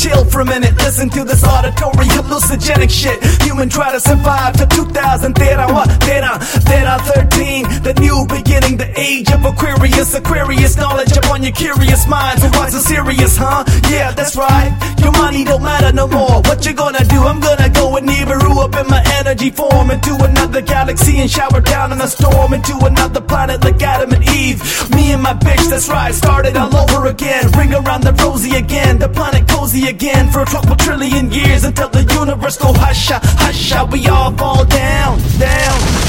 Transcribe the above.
chill for a minute. Listen to this auditory hallucinogenic shit. Human try to survive to 2000. What? 13. The new beginning, the age of Aquarius. Aquarius knowledge upon your curious mind. So what's so serious, huh? Yeah, that's right. Your money don't matter no more. What you gonna do? I'm gonna go and Nibiru up in my energy form into another galaxy and shower down in a storm into another planet like Adam and Eve. Me and my bitch, that's right, started all over again. Ring around the rosy again, the planet cozy again for a couple trillion years until the universe go husha, husha. We all fall down, down.